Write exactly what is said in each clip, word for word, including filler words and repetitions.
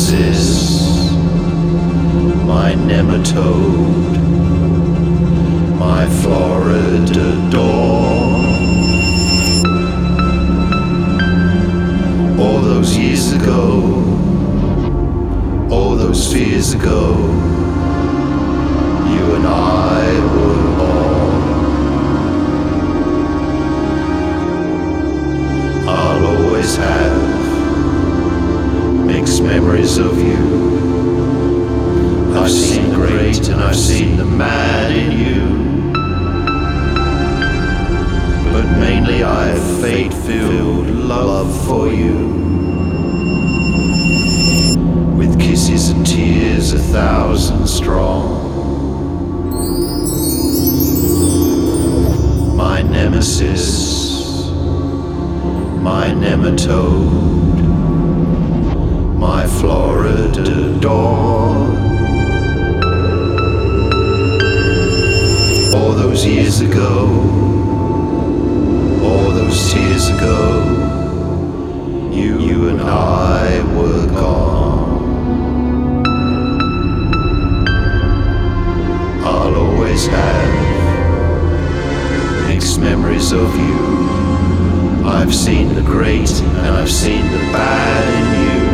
nemesis, my nematode, my Florida dawn. All those years ago, all those fears ago, you and I were born. I'll always have mixed memories of you. I've seen the great and I've seen the mad in you, but mainly I've fate-filled love for you, with kisses and tears a thousand strong. My nemesis, my nematode, my Florida dawn. All those years ago, all those tears ago, you, you and I were gone. I'll always have mixed memories of you. I've seen the great and I've seen the bad in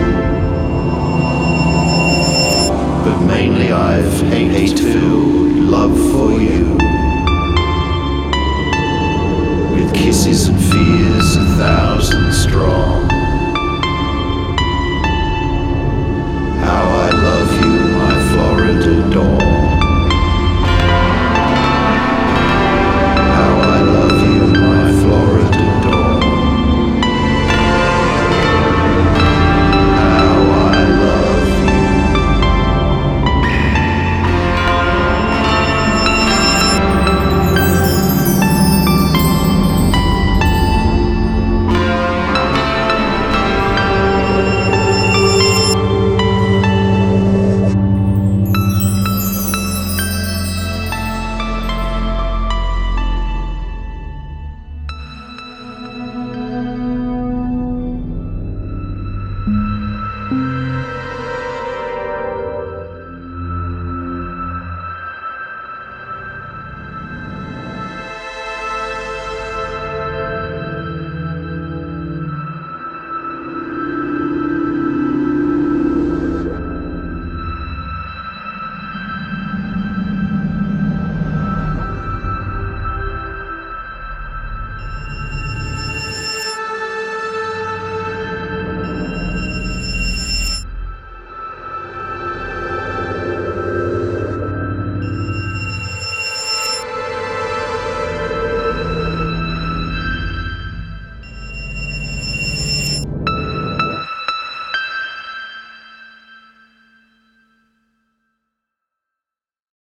you, but mainly I've hate-filled love for you, with kisses and